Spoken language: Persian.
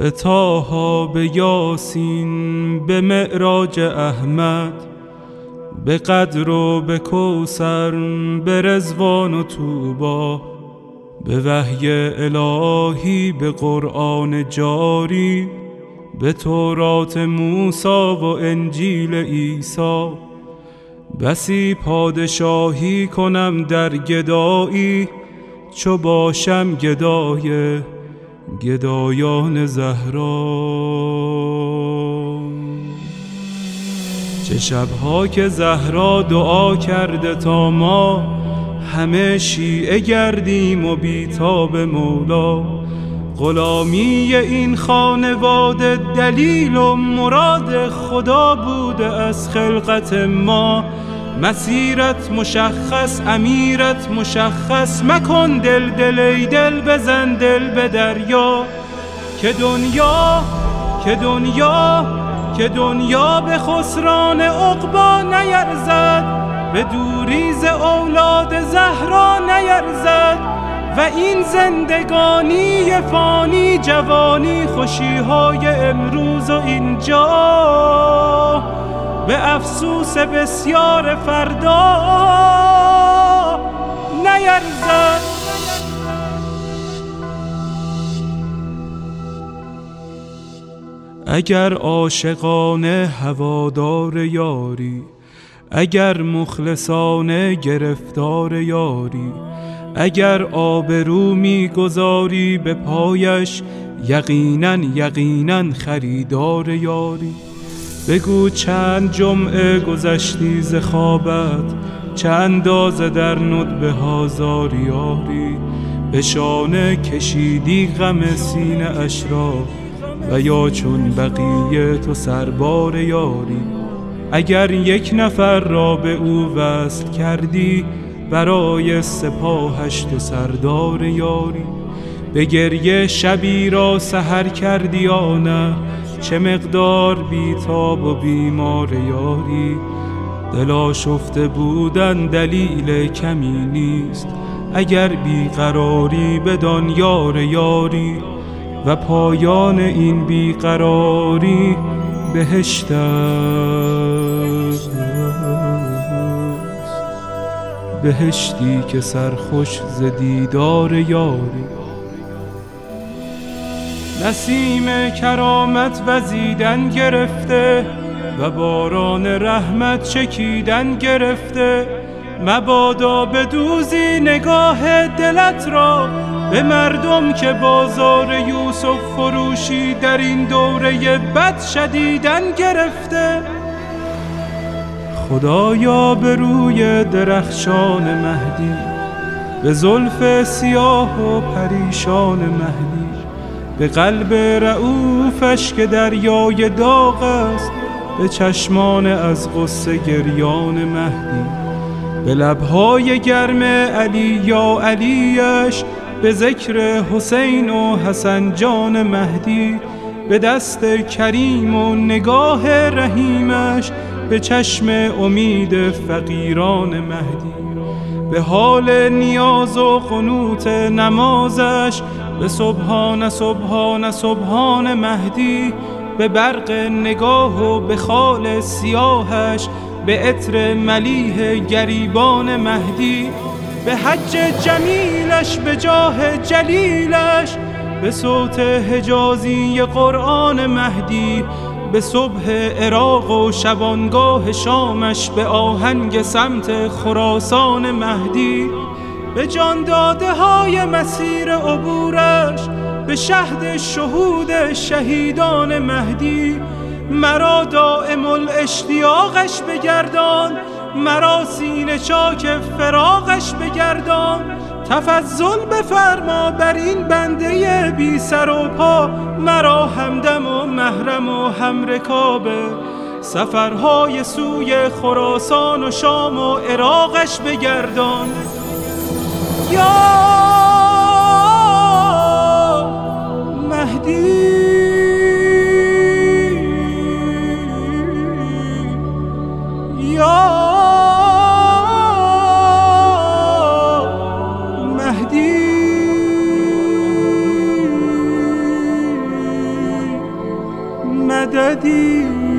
به طه، به یاسین، به معراج احمد، به قدر و به کوثر، به رضوان و طوبی، به وحی الهی، به قرآن جاری، به تورات موسی و انجیل عیسی. بسی پادشاهی کنم در گدایی، چو باشم گدای گدایان زهرا. چه شبها که زهرا دعا کرده تا ما همه شیعه گردیم و بیتاب مولا. غلامی این خانواده دلیل و مراد خدا بوده از خلقت ما. مسیرت مشخص، امیرت مشخص، مکن دل ای دل، بزن دل به دریا. که دنیا به خسران عقبی نیرزد، به دوریز اولاد زهرا نیرزد. و این زندگانی فانی، جوانی، خوشیهای امروز و اینجا، به افسوس بسیار فردا نیرزد. اگر عاشقانه هوادار یاری، اگر مخلصانه گرفتار یاری، اگر آبرو می‌گذاری به پایش، یقیناً خریدار یاری. بگو چند جمعه گذشتی ز خوابت، چه اندازه در ندبه ها زاری یاری. به شانه کشیدی غم سینه اش را، و یا چون بقیه تو سربار یاری. اگر یک نفر را به او وصل کردی، برای سپاهش تو سردار یاری. به گریه شبی را سحر کردی یا نه، چه مقدار بیتاب و بیمار یاری. دل آشفته بودن دلیل کمی نیست، اگر بیقراری بدان یار یاری. و پایان این بیقراری بهشت است، بهشتی که سرخوش ز دیدار یاری. نسیم کرامت وزیدن گرفته، و باران رحمت چکیدن گرفته. مبادا بدوزی نگاه دلت را به مردم که بازار یوسف فروشی در این دوره بد شدیدن گرفته. خدایا به روی درخشان مهدی، به زلف سیاه و پریشان مهدی، به قلب رؤوفش که دریای داغ است، به چشمان از غصه گریان مهدی، به لبهای گرم علی یا علیش، به ذکر حسین و حسن جان مهدی، به دست کریم و نگاه رحیمش، به چشم امید فقیران مهدی، به حال نیاز و قنوت نمازش، به سبحان سبحان سبحان مهدی، به برق نگاه و به خال سیاهش، به عطر ملیح گریبان مهدی، به حج جمیلش، به جاه جلیلش، به صوت حجازی قرآن مهدی، به صبح عراق و شبانگاه شامش، به آهنگ سمت خراسان مهدی، به جان داده های مسیر عبورش، به شهد شهود شهیدان مهدی. مرا دائم الاشتیاقش بگردان، مرا سینه چاک فراقش بگردان. تفضل بفرما بر این بنده بی سر و پا، مرا همدم و محرم و همرکاب سفرهای سوی خراسان و شام و عراقش بگردان. یا مهدی، یا مهدی. آمدی